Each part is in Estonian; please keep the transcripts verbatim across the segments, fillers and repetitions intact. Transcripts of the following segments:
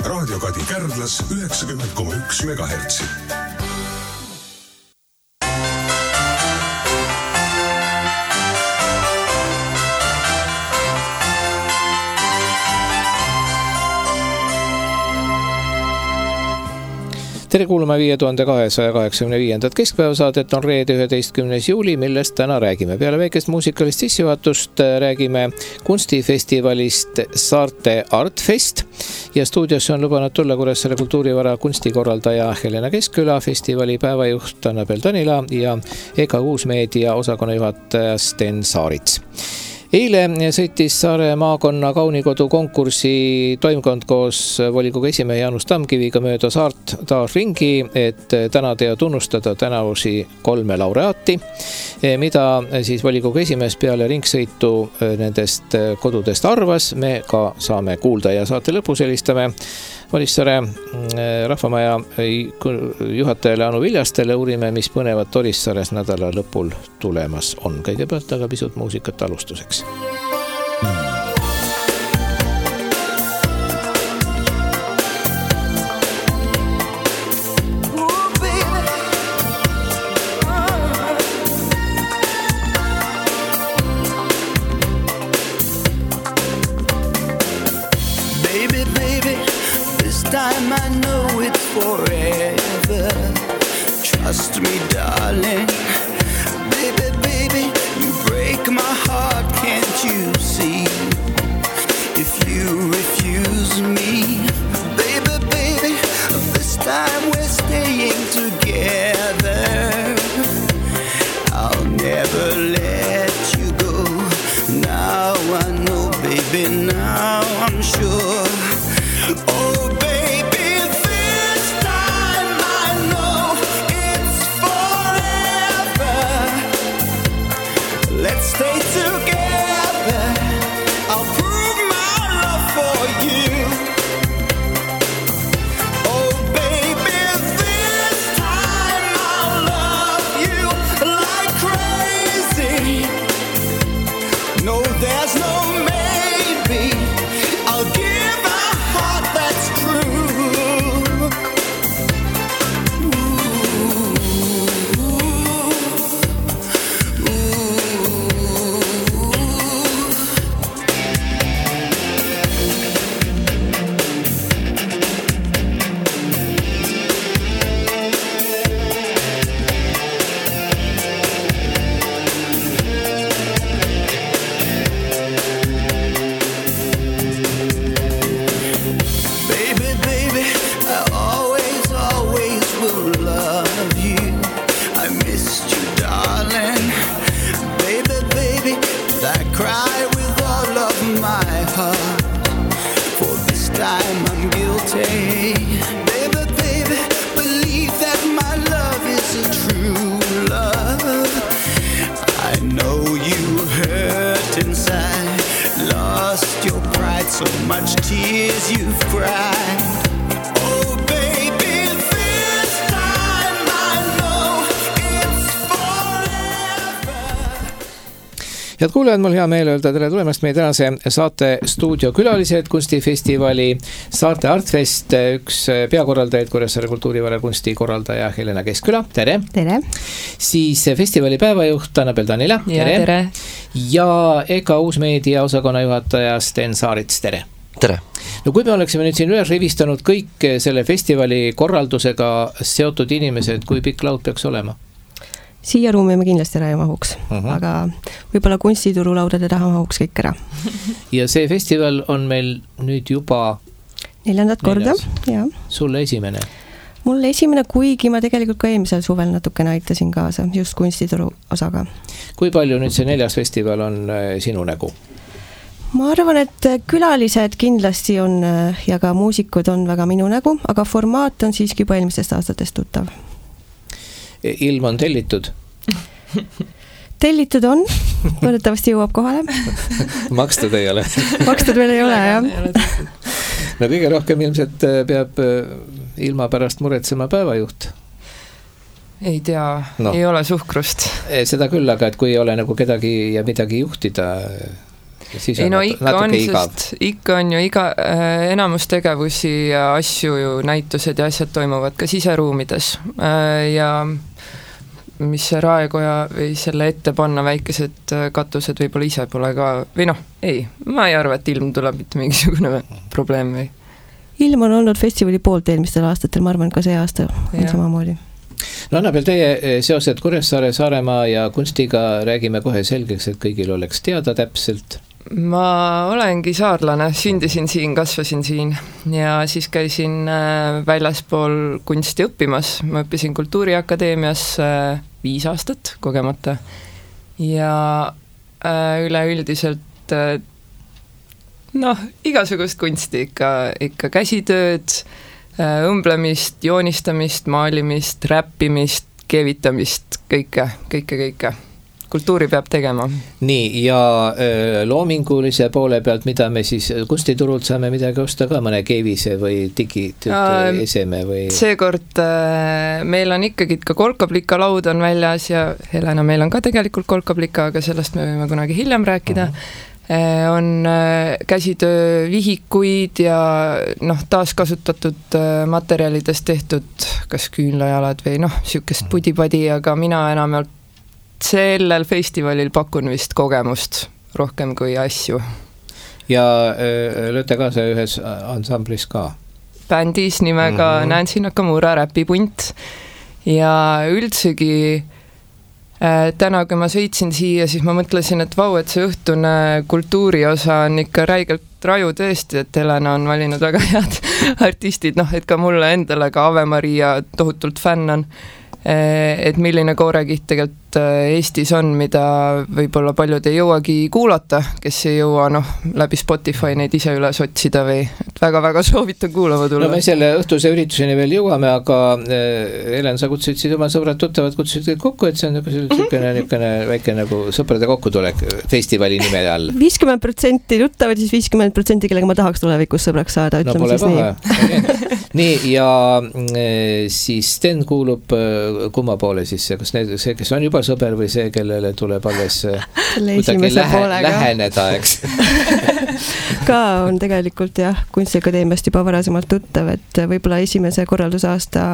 Raadio Kadi Kärdlas üheksakümmend koma üks megahertsi. Tere kuulama viie tuhande kahesaja kaheksakümne viiendat keskpäevasaadet on reede üheteistkümnes juuli, millest täna räägime. Peale väikest muusikalist sissejuhatust räägime kunstifestivalist Saarte Artfest ja stuudiosse on lubanud tulla Kuressaare kultuurivara kunstikorraldaja Helena Keskküla, festivali päevajuht Annabel Tanila ja E K Uusmeedia osakonna juhataja Sten Saarits. Eile sõitis Saare maakonna kaunikodu konkursi toimkond koos volikogu esimehe Jaanus Tamkiviga mööda Saart taas ringi, et tänada ja tunnustada tänavusi kolme laureaati, mida siis volikogu esimees peale ringsõitu nendest kodudest arvas. Me ka saame kuulda ja saate lõpus helistame Orissaare rahvamaja juhatajale Anu Viljastele, uurime, mis põnevat Orissaares nädala lõpul tulemas on. Kõigepealt aga pisut muusikat alustuseks. Time I know it's forever. Trust me, darling. Baby, baby, you break my heart, can't you see? If you refuse me, baby, baby, this time we're staying together. I'll never let you go. Now I know, baby, now I'm sure. Oh, baby. Let's stay together. I'll prove my love for you. Oh, baby, this time I'll love you like crazy. No, there's no maybe. I'll give a heart that's true. So much tears you've cried. Oh baby, this time I know it's forever. Head kuulajad, mul hea meel öelda tere tulemast meie tänase saate stuudio külalised kunstifestivali Saarte Artfest, üks peakorraldajaid Kuressaare kultuurivara kunstikorraldaja Helena Keskküla. Tere! Tere! Siis festivali päevajuht Annabel Tanila. Ja, tere! tere. Ja E K Uusmeedia osakonna juhataja Sten Saarits. Tere! Tere! No kui me oleksime nüüd siin üles rivistanud kõik selle festivali korraldusega seotud inimesed, kui pikk laud peaks olema? Siia ruumi me kindlasti ära ei mahuks, uh-huh. aga võib-olla kunstiturulaudade taha mahuks kõik ära. Ja see festival on meil nüüd juba neljandat korda. Ja. Sulle esimene? Mulle esimene, kuigi ma tegelikult ka eelmisel suvel natukene aitasin kaasa, just kunstituru osaga. Kui palju nüüd see neljas festival on sinu nägu? Ma arvan, et külalised kindlasti on ja ka muusikud on väga minu nägu, aga formaat on siiski juba eelmistest aastatest tuttav. Ilm on tellitud? Tellitud on, võrdetavasti jõuab kohale. Makstud ei ole? Makstud veel ei ole, jah. No kõige rohkem ilmselt peab ilma pärast muretsema päevajuht. Ei tea, no. Ei ole suhkrust. Seda küll, aga et kui ei ole nagu kedagi ja midagi juhtida... siis ei on no nat- ikka natuke on, igav. sest ikka on ju iga äh, enamus tegevusi ja asju ju, näitused ja asjad toimuvad ka siseruumides äh, ja mis see raekoja või selle ette panna väikesed äh, katused võib-olla ise pole ka, või noh, ei, ma ei arva, et ilm tuleb mitte mingisugune probleem või. Ilm on olnud festivali poolt eelmistel aastatel, ma arvan, ka see aasta on Ja. samamoodi. No Annabel, teie seosed Kuressaare, Saaremaa ja kunstiga räägime kohe selgeks, et kõigil oleks teada täpselt. Ma olengi saarlane, sündisin siin, kasvasin siin ja siis käisin äh, väljaspool kunsti õppimas. Ma õppisin Kultuuriakadeemias äh, viis aastat kogemata ja äh, üleüldiselt äh, noh, igasugust kunsti ikka, ikka käsitööd, äh, õmblemist, joonistamist, maalimist, räppimist, keevitamist, kõike, kõike, kõike. Kultuuri peab tegema. Nii, ja öö, loomingulise poole pealt, mida me siis kunstiturult saame midagi osta ka, mõne keevise või digitüüt eseme või? Seekord äh, meil on ikkagi ka kolkablika laud on väljas ja Helena, meil on ka tegelikult kolkablika, aga sellest me võime kunagi hiljem rääkida. Uh-huh. On äh, käsitöö vihikuid ja noh, taaskasutatud äh, materjalidest tehtud kas küünlajalad või noh, sükest pudipadi, aga mina enamalt sellel festivalil pakun vist kogemust rohkem kui asju. Ja öö, lööte kaasa ühes ansamblis ka? Bändis nimega mm-hmm. Nancy Nakamura räpipunt ja üldsegi äh, täna, kui ma sõitsin siia, siis ma mõtlesin, et vau, et see õhtune kultuuriosa on ikka räigelt raju tõesti, et Helena on valinud väga head artistid, noh, et ka mulle endale ka Ave Maria tohutult fänn on. Et milline koorekiht tegelikult Eestis on, mida võib-olla paljud ei jõuagi kuulata, kes ei jõua noh, läbi Spotify neid ise üles otsida või väga-väga soovitan kuulama tulla. No me selle õhtuse ürituseni veel jõuame, aga Helen, sa kutsusid oma sõbrad tuttavad, kutsusid kõik kokku, et see on niisugune niisugune väike nagu sõprade kokkutulek festivali nime all. viiskümmend protsenti tuttavad, siis viiskümmend protsenti, kellega ma tahaks tulevikus sõbraks saada, ütleme no, siis paha. Nii. Nii, ja siis Sten kuulub kumma poole siis, kas need, see, kes on juba sõber või see, kellele tuleb alles kuidagi lähe, läheneda, eks? Ka on tegelikult jah, Kunstiakadeemiast juba varasemalt tuttav, et võib-olla esimese korraldusaasta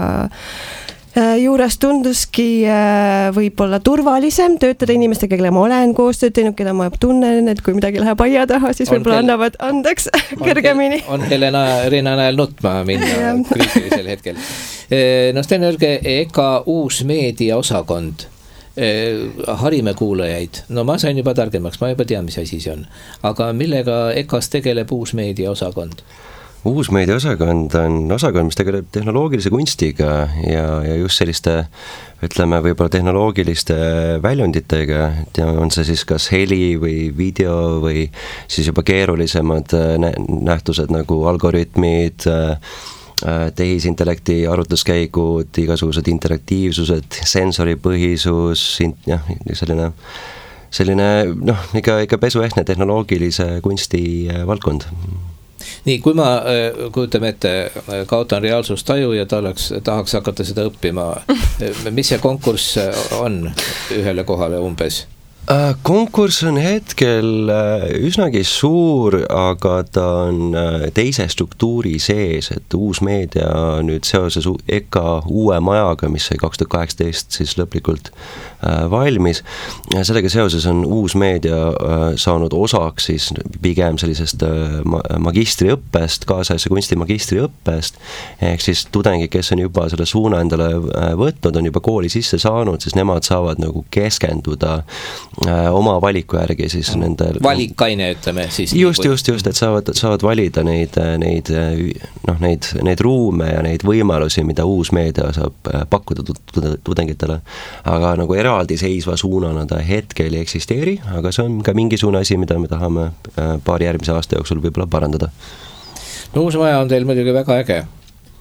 juures tunduski võib-olla turvalisem töötada inimestega, kelle ma olen koostööd teinud, keda ma tunnen, et kui midagi läheb aia taha, siis võib-olla kel... annavad andeks kergemini. On Helena Reena näel nutma minna kriitilisel hetkel. No Sten, öelge, ega uus meedia osakond, harime kuulajaid, no ma sain juba targemaks, ma juba tean, mis asi see on, aga millega E K A-s tegeleb uus meedia osakond? Uus meedia osakond on osakond, mis tegeleb tehnoloogilise kunstiga ja, ja just selliste, ütleme, võib-olla tehnoloogiliste väljunditega, on see siis kas heli või video või siis juba keerulisemad nähtused nagu algoritmid, tehisintellekti arutluskäigud, igasugused interaktiivsused, sensoripõhisus, jah, selline, selline noh, ikka, ikka pesuehtne tehnoloogilise kunsti valdkond. Nii, kui ma kujutame ette, kaotan reaalsustaju ja ta oleks, tahaks hakata seda õppima, mis see konkurss on ühele kohale umbes? Konkurss on hetkel üsnagi suur, aga ta on teise struktuuri sees, et uus meedia nüüd seoses E K A uue majaga, mis sai kaks tuhat kaheksateist siis lõplikult valmis. Sellega seoses on uus meedia saanud osaks siis pigem sellisest magistriõppest, kaasaegse kunsti magistriõppest, ehk siis tudengid, kes on juba selle suuna endale võtnud, on juba kooli sisse saanud, siis nemad saavad nagu keskenduda oma valiku järgi siis nende valikaine, ütleme siis. Just, just, just, et saavad, saavad valida neid, neid, noh, neid, neid ruume ja neid võimalusi, mida uus meedia saab pakkuda tudengitele. Aga nagu eraldi seisva suunana ta hetkel ei eksisteeri, aga see on ka mingisugune asi, mida me tahame paari järgmise aasta jooksul võib-olla parandada. No uus maja on teil muidugi väga äge.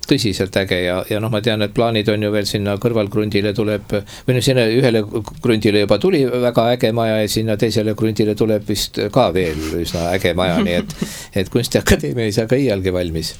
tõsiselt äge ja, ja noh, ma tean, et plaanid on ju veel sinna kõrvalkrundile tuleb, või no sinna ühele krundile juba tuli väga äge maja ja sinna teisele krundile tuleb vist ka veel üsna äge maja, nii et, et Kunstiakadeemia ei saa ka iialgi valmis.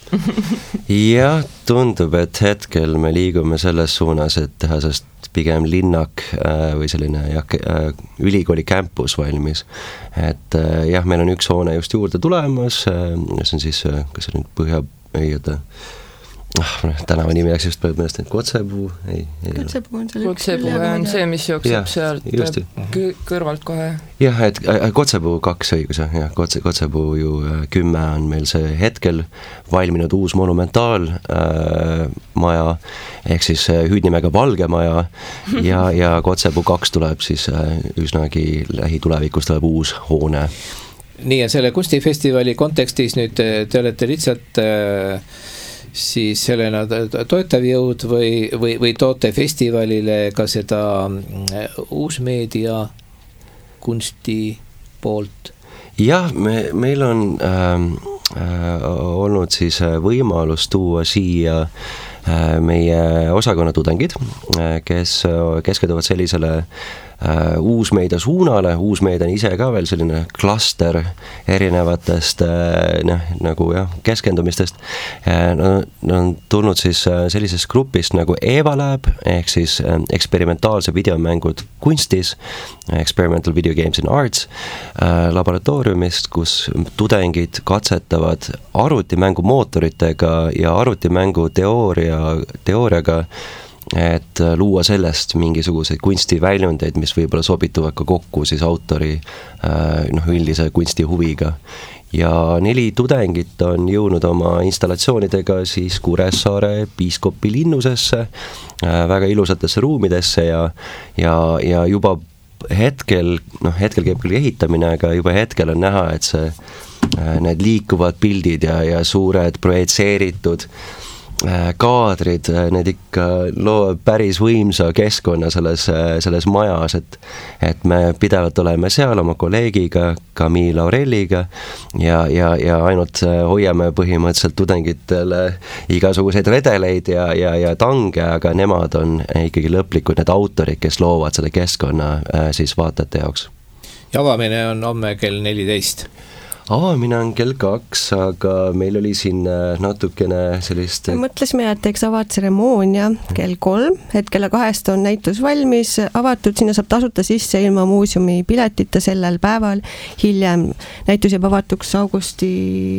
Jah, tundub, et hetkel me liigume selles suunas, et teha sest pigem linnak äh, või selline jah, äh, ülikooli campus valmis. Et äh, jah, meil on üks hoone just juurde tulemas, äh, see on siis, äh, kas see nüüd põhja, ei oota, ah, tänava nimi läks just põhimõtteliselt, et Kotsepuu, ei, ei Kotsepuu on seal üks. Kotsepuu on see, mis jookseb ja, sealt kõ- kõrvalt kohe. Jah, et Kotsepuu kaks õigus, jah, Kotse, Kotsepuu ju kümme on meil see hetkel valminud uus monumentaal äh, maja, ehk siis hüüdnimega Valge maja ja, ja Kotsepuu kaks tuleb siis äh, üsnagi lähitulevikus tuleb uus hoone. Nii ja selle kunstifestivali kontekstis nüüd te olete lihtsalt äh, siis sellena toetav jõud või, või, või toote festivalile ka seda uusmeedia kunsti poolt? Jah, me, meil on äh, äh, olnud siis võimalus tuua siia äh, meie osakonna tudengid, äh, kes keskenduvad sellisele Uh, uusmeedia suunale, uusmeedia on ise ka veel selline klaster erinevatest uh, noh, nagu jah, keskendumistest. Uh, Nad no, on tulnud siis uh, sellisest grupist nagu EvaLab, ehk siis uh, eksperimentaalse videomängud kunstis, Experimental Video Games in Arts, uh, laboratooriumist, kus tudengid katsetavad arvutimängu mootoritega ja arvutimängu teooria, teooriaga, et luua sellest mingisuguseid kunstiväljundeid, mis võib-olla sobituvad ka kokku siis autori noh, üldise kunstihuviga. Ja neli tudengit on jõudnud oma installatsioonidega siis Kuressaare piiskopi linnusesse, väga ilusatesse ruumidesse ja, ja, ja juba hetkel, noh hetkel käib küll ehitamine, aga juba hetkel on näha, et see, need liikuvad pildid ja, ja suured projitseeritud kaadrid, need ikka loovad päris võimsa keskkonna selles, selles majas, et, et me pidevalt oleme seal oma kolleegiga, Camille Aureliga ja, ja, ja ainult hoiame põhimõtteliselt tudengitele igasuguseid redeleid ja, ja, ja tange, aga nemad on ikkagi lõplikud need autorid, kes loovad selle keskkonna siis vaatajate jaoks. Ja avamine on homme kell neliteist. Avamine on kell kaks, aga meil oli siin natukene sellist... Mõtlesime, et teeks avatseremoonia kell kolm, et kella kahest on näitus valmis, avatud, sinna saab tasuta sisse ilma muuseumi piletita sellel päeval. Hiljem näitus jääb avatuks augusti...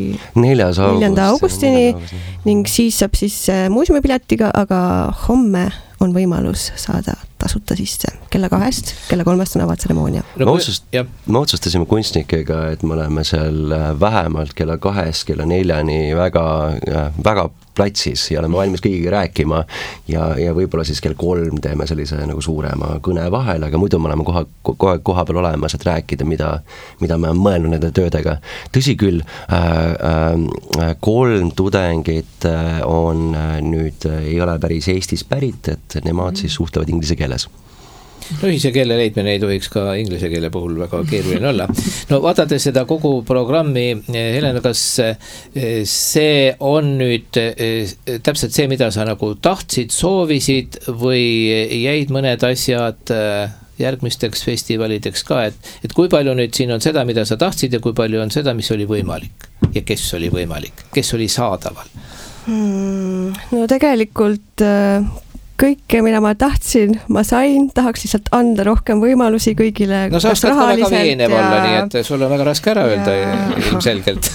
neljanda augustini ning siis saab siis muuseumi piletiga, aga homme on võimalus saada tasuta sisse kella kahest, kella kolmest on avatseremoonia. No, me, otsust, me otsustasime kunstnikega, et me oleme seal vähemalt kella kahest, kella neljani väga, väga platsis ja oleme valmis kõigiga rääkima ja, ja võib-olla siis kell kolm teeme sellise nagu suurema kõne vahel, aga muidu me oleme koha, koha, koha peal olemas, et rääkida, mida, mida me oleme mõelnud nende töödega. Tõsi küll, äh, äh, kolm tudengit on nüüd, ei ole päris Eestis pärit, et nemad siis suhtlevad inglise keeles. No ühise keele leidmine ei tohiks ka inglise keele puhul väga keeruline olla. No vaadates seda kogu programmi, Helena, kas see on nüüd täpselt see, mida sa nagu tahtsid, soovisid või jäid mõned asjad järgmisteks festivalideks ka, et, et kui palju nüüd siin on seda, mida sa tahtsid ja kui palju on seda, mis oli võimalik ja kes oli võimalik, kes oli saadaval? Hmm, no tegelikult kõike, mida ma tahtsin, ma sain, tahaks lihtsalt anda rohkem võimalusi kõigile. No sa ostad ka väga veenev ja... olla, nii et sul on väga raske ära öelda ja... ilmselgelt.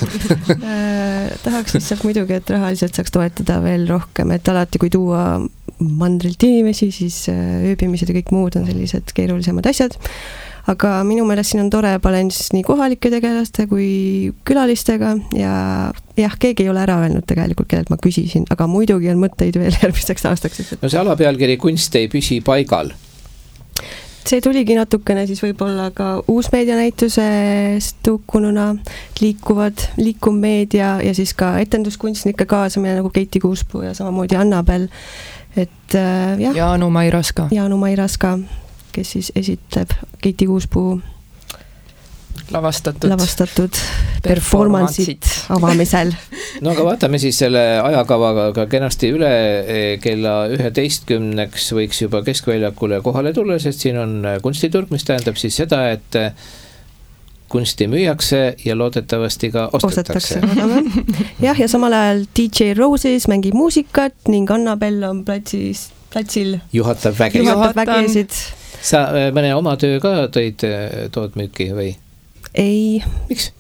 tahaks lihtsalt muidugi, et rahaliselt saaks toetada veel rohkem, et alati kui tuua mandrilt inimesi, siis ööbimised ja kõik muud on sellised keerulisemad asjad. Aga minu meelest siin on tore balanss nii kohalike tegelaste kui külalistega ja jah, keegi ei ole ära öelnud tegelikult, kellelt ma küsisin, aga muidugi on mõtteid veel järgmiseks aastaks. No see alapealkiri kunst ei püsi paigal. See tuligi natukene siis võib-olla ka uusmeedianäitusest tukkununa, liikuvad, liikuv meedia ja siis ka etenduskunstnike kaasamine nagu Keiti Kuuspuu ja samamoodi Annabel. Et, jah, Jaanu Mairaska. Jaanu Mairaska, kes siis esitleb Keiti Kuuspuu lavastatud, lavastatud performance'it avamisel. no aga vaatame siis selle ajakavaga ka kenasti üle, kella üheteistkümneks võiks juba Keskväljakule kohale tulla, sest siin on kunstiturg, mis tähendab siis seda, et kunsti müüakse ja loodetavasti ka ostetakse. jah, ja samal ajal D J Roses mängib muusikat ning Annabel on platsis, platsil juhatab vägesid. Juhatab vägesid. Sa mõne oma töö ka tõid, tood müüki või? Ei. Miks?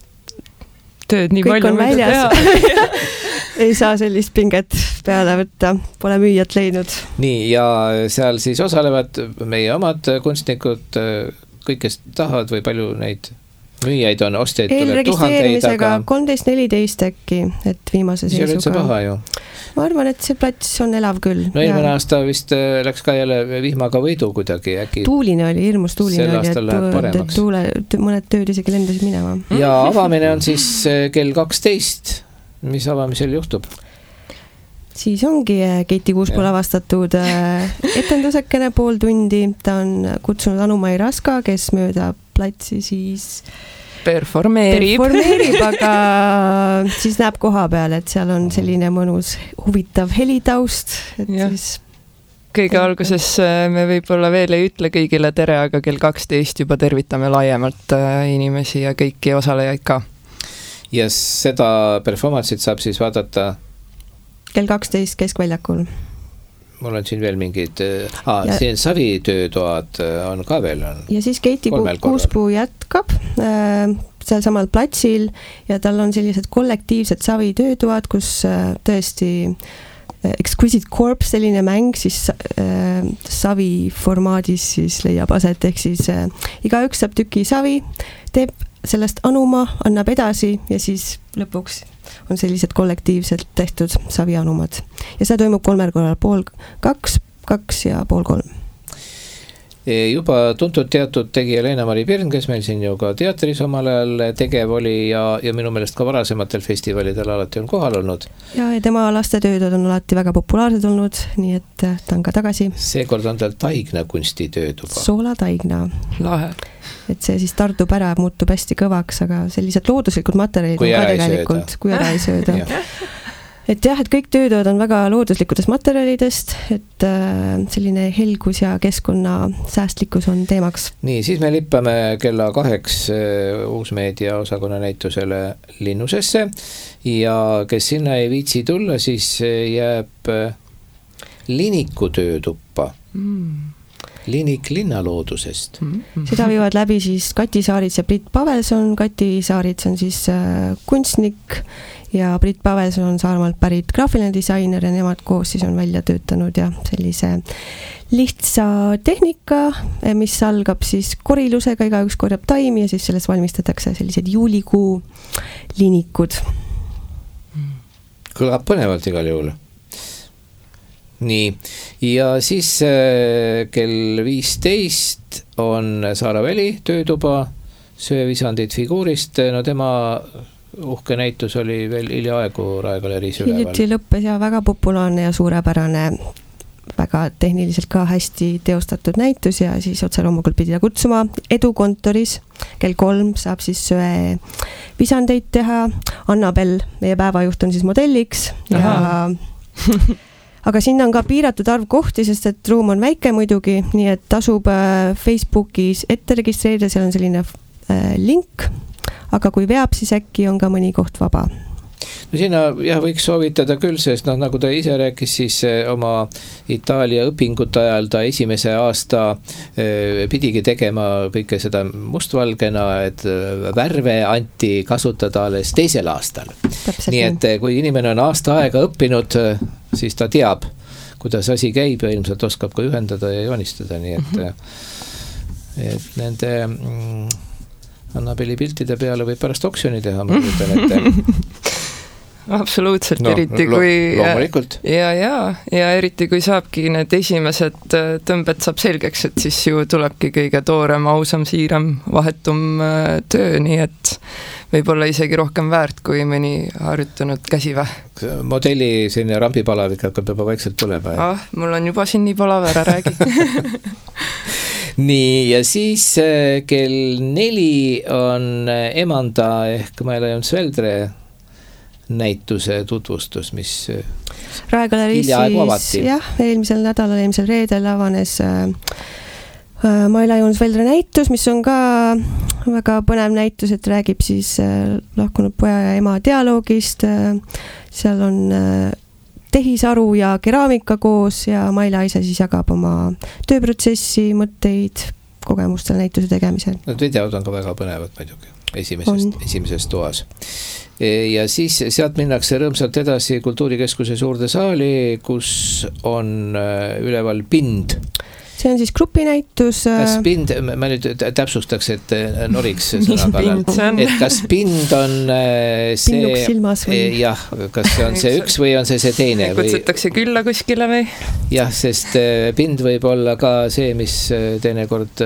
Tööd nii kõik palju mida teha. Ei saa sellist pinget peale võtta, pole müüjat leidnud. Nii, ja seal siis osalevad meie omad kunstnikud, kõik, kes tahavad või palju neid müüjaid on, ostjaid tuleb tuhandeid, aga kolmteist neliteist äkki, et viimase seisuga. See oli üldse paha ju. Ma arvan, et see plats on elav küll. No eelmine aasta vist läks ka jälle vihmaga võidu kuidagi äkki. Tuuline oli, hirmus tuuline oli, et tuule, mõned tööd isegi lendasid minema. Ja avamine on siis kell kaksteist. Mis avamisel juhtub? Siis ongi Keiti Kuuspuu lavastatud etendusekene pool tundi. Ta on kutsunud Anu-Mai Raska, kes mööda platsi siis performeerib, performeerib aga siis näeb koha peal, et seal on selline mõnus huvitav helitaust. Et siis kõige alguses me võib-olla veel ei ütle kõigile tere, aga kell kaksteist juba tervitame laiemalt inimesi ja kõiki osalejaid ka. Ja seda performance'it saab siis vaadata kell kaksteist Keskväljakul. Mul on siin veel mingid, ah, ja, siin savitöötoad on ka veel. On ja siis Keiti Kuuspuu jätkab äh, seal samal platsil ja tal on sellised kollektiivsed savitöötoad, kus äh, tõesti äh, Exquisite Corp, selline mäng siis äh, savi formaadis siis leiab aset, ehk siis äh, igaüks saab tüki savi, teeb sellest anuma, annab edasi ja siis lõpuks on sellised kollektiivselt tehtud savianumad. Ja see toimub kolmel korral, pool kaks, kaks ja pool kolm. Juba tuntud teatud tegija Leena-Mari Pirn, kes meil siin ju ka teatris omal ajal tegev oli ja, ja minu meelest ka varasematel festivalidel alati on kohal olnud. Ja, ja tema lastetööd on alati väga populaarsed olnud, nii et ta on ka tagasi. Seekord on tal Taigna kunstitööd juba. Soola Taigna. Lahe. Et see siis tardub ära, muutub hästi kõvaks, aga sellised looduslikud materjalid kui on ka tegelikult, kui ära ei sööda. Et jah, et kõik töötööd on väga looduslikudest materjalidest, et äh, selline helgus ja keskkonna säästlikkus on teemaks. Nii, siis me lippame kella kaheks äh, Uusmeedia osakonna näitusele Linnusesse ja kes sinna ei viitsi tulla, siis jääb äh, Liniku töötuppa. Mm. Linik linnaloodusest. Mm-hmm. Seda viivad läbi siis Kati Saarits ja Brit Pavelson. Kati Saarits on siis äh, kunstnik ja Brit Pavelson on Saarmaalt pärit graafiline disainer ja nemad koos siis on välja töötanud ja sellise lihtsa tehnika, mis algab siis korilusega, igaüks korjab taimi ja siis sellest valmistatakse sellised juulikuu linikud. Kõlab põnevalt igal juhul. Nii, ja siis äh, kell viisteist on Saara Väli töötuba, söövisandid figuurist, no tema uhke näitus oli veel hiljaaegu Rae galeeriis üleval. Hiljuti lõppes ja väga populaarne ja suurepärane, väga tehniliselt ka hästi teostatud näitus ja siis otse loomulikult pidi ta kutsuma Edukontoris. Kell kolm saab siis söe visandeid teha. Annabel, meie päevajuht on siis modelliks ja aga sinna on ka piiratud arv kohti, sest et ruum on väike muidugi, nii et tasub Facebookis ette registreerida, seal on selline äh, link, aga kui veab, siis äkki on ka mõni koht vaba. No sinna jah, võiks soovitada küll, sest no, nagu ta ise rääkis, siis oma Itaalia õpingute ajal ta esimese aasta eh, pidigi tegema kõike seda mustvalgena, et värve anti kasutada alles teisel aastal. Täpselt. Nii et kui inimene on aasta aega õppinud, siis ta teab, kuidas asi käib ja ilmselt oskab ka ühendada ja joonistada, nii et, mm-hmm. et nende mm, Annabeli piltide peale võib pärast oksjoni teha, ma kujutan ette. Absoluutselt, no, eriti kui lo loomulikult. ja, ja, ja eriti kui saabki need esimesed tõmbed saab selgeks, et siis ju tulebki kõige toorem, ausam, siiram, vahetum töö, nii et võib-olla isegi rohkem väärt kui mõni harjutanud käsiväe. Modelli selline rambipalavik hakkab juba vaikselt tulema. Ah, mul on juba siin nii palav, ära räägi. Nii, ja siis kell neli on Emanda ehk Maela Jons Veldre näituse tutvustus, mis Raegaleriis siis, jah, eelmisel nädalal, eelmisel reedel avanes äh, Maila Joonsveldre näitus, mis on ka väga põnev näitus, et räägib siis äh, lahkunud poja ja ema dialoogist, äh, seal on äh, tehisaru ja keraamika koos ja Maila ise siis jagab oma tööprotsessi, mõtteid, kogemustel näituse tegemisel. Need videod on ka väga põnevad muidugi, esimesest, esimesest toas. Ja siis sealt minnakse rõõmsalt edasi Kultuurikeskuse suurde saali, kus on üleval Pind. See on siis grupinäitus. Kas Pind, ma nüüd täpsustaks, et noriks sõna kallal, et kas Pind on see... Pinnuks silmas või? Jah, kas see on see üks või on see see teine? Kutsutakse külla kuskile või? Jah, sest Pind võib olla ka see, mis teinekord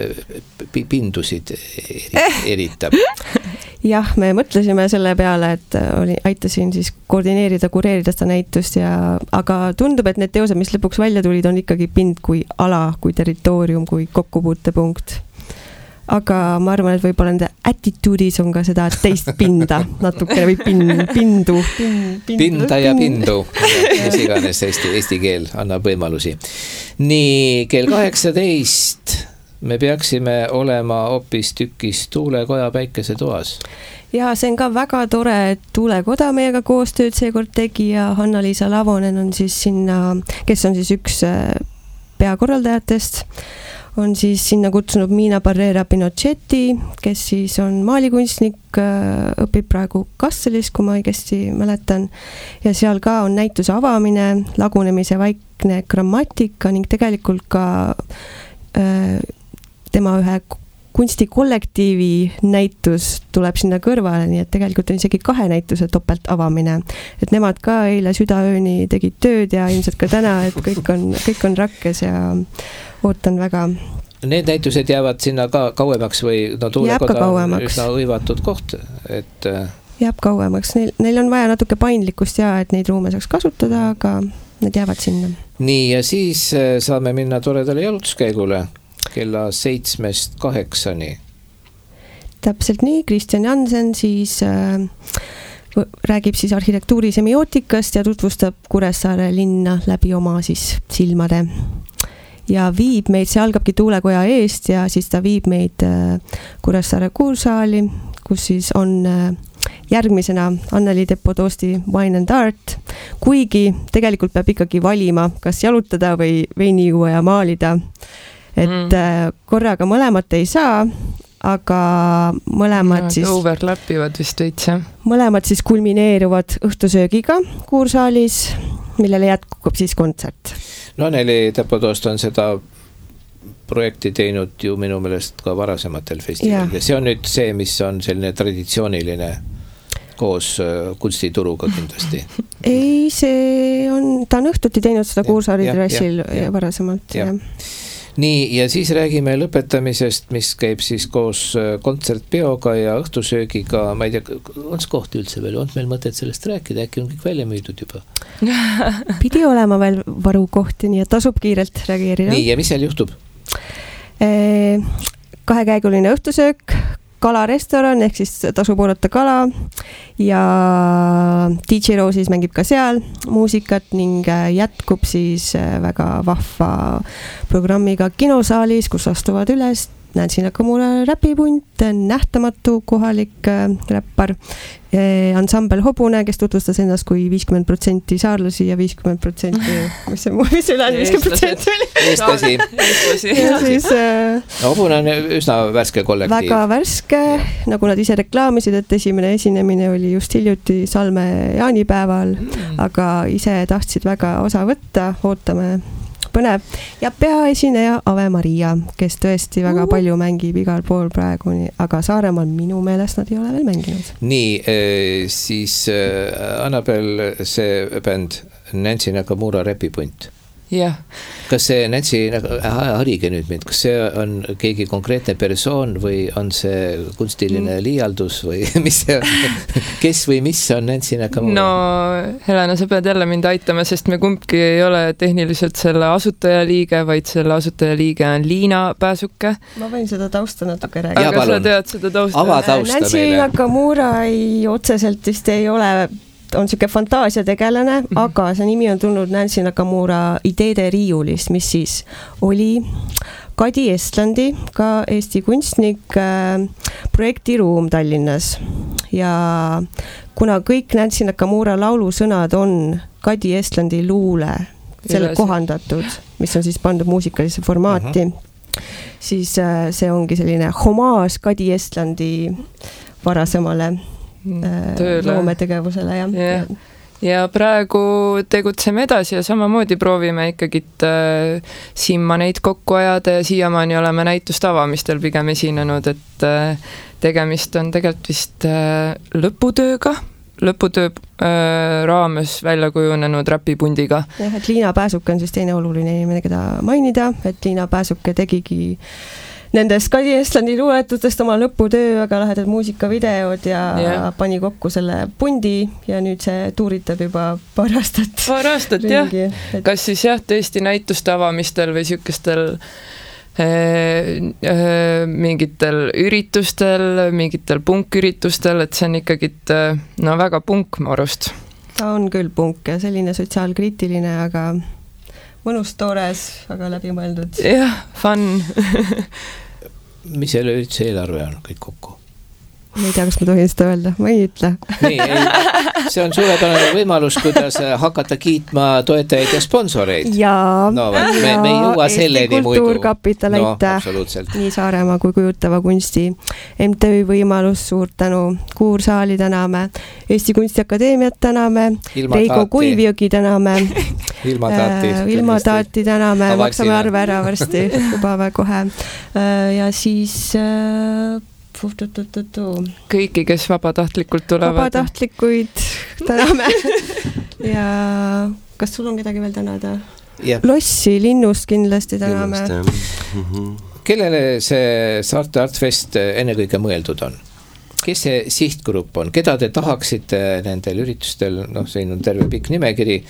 pindusid eritab. Jah, me mõtlesime selle peale, et oli, aitasin siis koordineerida, kureerida seda näitust ja, aga tundub, et need teosed, mis lõpuks välja tulid, on ikkagi Pind kui ala, kui territoorium, kui kokkupuutepunkt. Aga ma arvan, et võib-olla nende attituudis on ka seda teist pinda natukene või pin, pindu. Pin, pindu, Pinda ja pindu. Mis iganes Eesti, eesti keel annab võimalusi. Nii, kell kaheksateist me peaksime olema hoopis tükis Tuulekoja päikesetoas. Ja see on ka väga tore, et Tuulekoda meiega koostööd seekord tegi ja Hanna-Liisa Lavonen on siis sinna, kes on siis üks peakorraldajatest, on siis sinna kutsunud Miina Barrera Pinochetti, kes siis on maalikunstnik, õpib praegu Kasselis, kui ma õigesti mäletan, ja seal ka on näituse avamine, lagunemise vaikne grammatika ning tegelikult ka äh, tema ühe kunstikollektiivi näitus tuleb sinna kõrvale, nii et tegelikult on isegi kahe näituse topelt avamine. Et nemad ka eile südaööni tegid tööd ja ilmselt ka täna, et kõik on, kõik on rakkes ja ootan väga. Need näitused jäävad sinna ka kauemaks või no Tuulekoda on üsna õivatud koht, et... Jääb kauemaks, neil, neil on vaja natuke paindlikkust ja et neid ruume saaks kasutada, aga need jäävad sinna. Nii, ja siis saame minna toredale jalutuskäigule kella seitsmest kaheksani. Täpselt nii, Kristjan Jansen siis äh, räägib siis arhitektuuri semiootikast ja tutvustab Kuressaare linna läbi oma siis silmade. Ja viib meid, see algabki Tuulekoja eest ja siis ta viib meid äh, Kuressaare kuursaali, kus siis on äh, järgmisena Anneli Depodoosti Wine and Art, kuigi tegelikult peab ikkagi valima, kas jalutada või veini juua ja maalida. Et mm. korraga mõlemat ei saa, aga mõlemad ja, siis... Overlapivad vist veits, jah? Mõlemad siis kulmineeruvad õhtusöögiga kuursaalis, millele jätkub siis kontsert. No Anneli Depodoost on seda projekti teinud ju minu meelest ka varasematel festivalidel. See on nüüd see, mis on selline traditsiooniline koos kunstituruga kindlasti. Ei, see on, ta on õhtuti teinud seda kuursaali terrassil varasemalt. Ja. Ja. Nii, ja siis räägime lõpetamisest, mis käib siis koos kontsertpeoga ja õhtusöögiga. Ma ei tea, on see koht üldse veel? On meil mõtet sellest rääkida? Äkki on kõik välja müüdud juba? Pidi olema veel varukohti, nii et tasub kiirelt reageerida. Nii, ja mis seal juhtub? Kahekäiguline õhtusöök, kalarestoran, ehk siis tasub oodata kala ja D J Roses mängib ka seal muusikat ning jätkub siis väga vahva programmiga kinosaalis, kus astuvad üles Nancy Nakamura räpipunt, nähtamatu kohalik räppar, ansambel Hobune, kes tutvustas ennast kui viiskümmend protsenti saarlasi ja viiskümmend protsenti, mis see, mis see ülejäänud viiskümmend protsenti oli? Eestlasi. Ja siis, no, Hobune on üsna värske kollektiiv. Väga värske, nagu nad ise reklaamisid, et esimene esinemine oli just hiljuti Salme jaanipäeval, mm. aga ise tahtsid väga osa võtta, ootame põnev. Ja peaesineja Ave Maria, kes tõesti väga uh. palju mängib igal pool praegu, aga Saaremaal minu meelest nad ei ole veel mänginud. Nii, siis Annabel, see bänd Nancy Nakamura räpipunt. jah. Kas see Nancy, harige nüüd mind, kas see on keegi konkreetne persoon või on see kunstiline liialdus või mis see on? Kes või mis on Nancy Nakamura? No Helena, sa pead jälle mind aitama, sest me kumbki ei ole tehniliselt selle asutajaliige, vaid selle asutajaliige on Liina Pääsuke. Ma võin seda tausta natuke räägida. Aga sa tead seda tausta? Ava tausta Nancy meile. Nakamura ei otseselt vist ei ole, on siuke fantaasiategelane, mm-hmm. aga see nimi on tulnud Nancy Nakamura ideede riiulist, mis siis oli Kadi Estlandi, ka Eesti kunstnik, äh, projektiruum Tallinnas. Ja kuna kõik Nancy Nakamura laulusõnad on Kadi Estlandi luule selle kohandatud, mis on siis pandud muusikalisse formaati, uh-huh. siis äh, see ongi selline homaas Kadi Estlandi varasemale loometegevusele, jah. Ja, ja praegu tegutseme edasi ja samamoodi proovime ikkagi äh, Simma neid kokku ajada ja siiamaani oleme näitust avamistel pigem esinenud, et äh, tegemist on tegelikult vist äh, lõputööga, lõputöö äh, raames välja kujunenud räpipundiga. Jah, et Liina Pääsuke on siis teine oluline inimene, keda mainida, et Liina Pääsuke tegigi nendest Kadi Estlandi luuletutest oma lõputöö, väga lahedad muusikavideod ja yeah. pani kokku selle pundi ja nüüd see tuuritab juba paar aastat. Paar aastat, jah. Et... Kas siis jah, tõesti näituste avamistel või siukestel äh, äh, mingitel üritustel, mingitel punküritustel, et see on ikkagi äh, no väga punk morust. Ta on küll punk ja selline sotsiaalkriitiline, aga mõnus toores, aga läbimõeldud. Jah, fun. Mis selle üldse eelarve on kõik kokku? Ma ei tea, kas ma tohin seda öelda, ma ei ütle. Nii, ei, see on suurepärane võimalus, kuidas hakata kiitma toetajaid ja sponsoreid. Jaa, no, me, me ei jõua selleni muidu. Kultuurkapital no, aitäh, nii Saaremaa kui kujutava kunsti M T Ü võimalus, suurt tänu, Kuursaali täname, Eesti Kunstiakadeemiat täname, Ilma Reigo taati. Kuivjõgi täname, Ilma taati, äh, Ilma taati täname, Avaksime. maksame arve ära varsti, juba kohe. Äh, ja siis... Äh, kõiki, kes vabatahtlikult tulevad. Vabatahtlikuid täname. Ja kas sul on kedagi veel tänada? Yeah. Lossi, Linnust kindlasti täname. Mm-hmm. Kellele see Saarte Artfest ennekõike mõeldud on? Kes see sihtgrupp on? Keda te tahaksite nendel üritustel? Noh, siin on terve pikk nimekiri.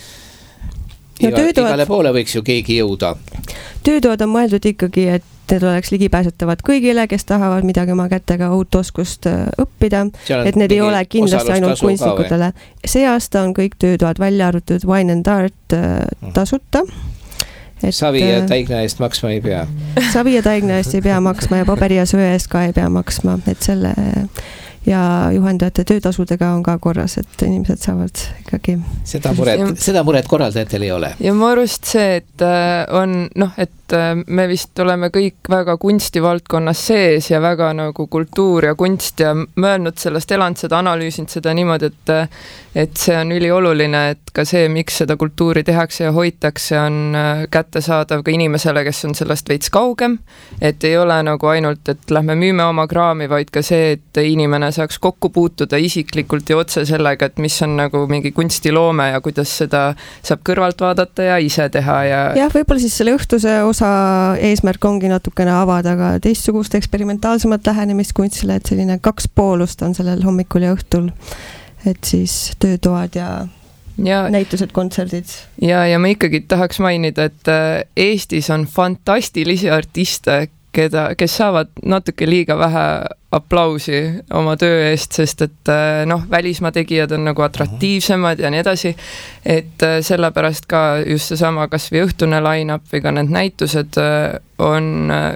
Iga, no, töötoad... igale poole võiks ju keegi jõuda. Töötoad on mõeldud ikkagi, et need oleks ligipääsetavad kõigile, kes tahavad midagi oma kätega uut oskust õppida, et need ei ole kindlasti ainult kunstnikutele. See aasta on kõik töötoad välja arvutud Wine and Art tasuta. Et, Savi ja Taigna eest maksma ei pea. Savi ja Taigna eest ei pea maksma ja paberi ja söe eest ka ei pea maksma, et selle ja juhendajate töötasudega on ka korras, et inimesed saavad ikkagi. Seda muret, ja, seda muret korraldajatel ei ole. Ja ma arust see, et on, noh, et me vist oleme kõik väga kunstivaldkonnas sees ja väga nagu kultuur ja kunst ja mõelnud sellest, elanud seda, analüüsinud seda niimoodi, et, et see on ülioluline, et ka see, miks seda kultuuri tehakse ja hoitakse, on kättesaadav ka inimesele, kes on sellest veits kaugem, et ei ole nagu ainult, et lähme müüme oma kraami, vaid ka see, et inimene saaks kokku puutuda isiklikult ja otse sellega, et mis on nagu mingi kunstiloome ja kuidas seda saab kõrvalt vaadata ja ise teha. Ja jah, võib-olla siis selle õhtuse osa eesmärk ongi natukene avada ka teistsugust eksperimentaalsemat lähenemist kunstile, et selline kaks poolust on sellel hommikul ja õhtul, et siis töötoad ja, ja näitused, kontserdid. Ja, ja ma ikkagi tahaks mainida, et Eestis on fantastilisi artiste, keda, kes saavad natuke liiga vähe aplausi oma töö eest, sest et noh, välismaa tegijad on nagu atraktiivsemad ja nii edasi, et sellepärast ka just seesama kas või õhtune line-up või ka need näitused on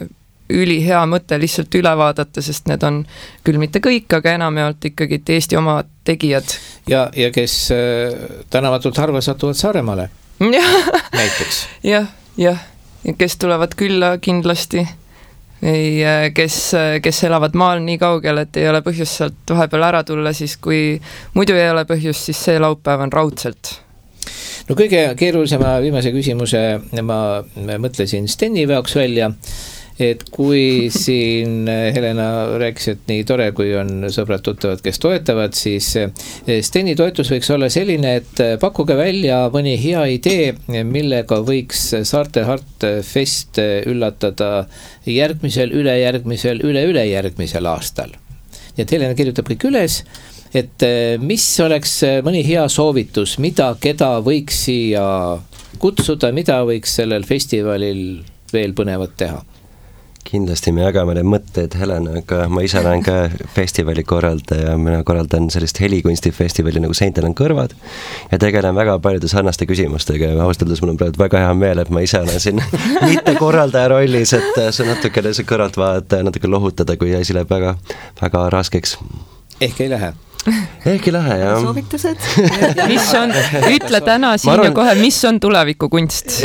ülihea mõte lihtsalt üle vaadata, sest need on küll mitte kõik, aga enamjaolt ikkagi Eesti oma tegijad. Ja, ja kes tänavatult harva satuvad Saaremaale näiteks. Jah, jah, kes tulevad külla kindlasti. Ei, kes, kes elavad maal nii kaugel, et ei ole põhjust sealt vahepeal ära tulla, siis kui muidu ei ole põhjust, siis see laupäev on raudselt. No kõige keerulisema viimase küsimuse ma mõtlesin Steni veoks välja, et kui siin Helena rääkis, et nii tore, kui on sõbrad-tuttavad, kes toetavad, siis Steni toetus võiks olla selline, et pakkuge välja mõni hea idee, millega võiks Saarte Art Fest üllatada järgmisel, ülejärgmisel, üle-ülejärgmisel aastal. Nii et Helena kirjutab kõik üles, et mis oleks mõni hea soovitus, mida, keda võiks siia kutsuda, mida võiks sellel festivalil veel põnevat teha? Kindlasti me jagame need mõtted Helenaga, ma ise olen ka festivali korraldaja, mina korraldan sellist helikunstifestivali nagu Seintel on kõrvad ja tegelen väga paljude sarnaste küsimustega ja austaldes mul on praegu väga hea meel, et ma ise olen siin mitte korraldaja rollis, et see natukene see kõrvalt vaadata ja natuke lohutada, kui asi läheb väga, väga raskeks. Ehk ei lähe? Ehk ei lähe, jah. Soovitused? Mis on, ütle täna siin arvan... ja kohe, mis on tulevikukunst?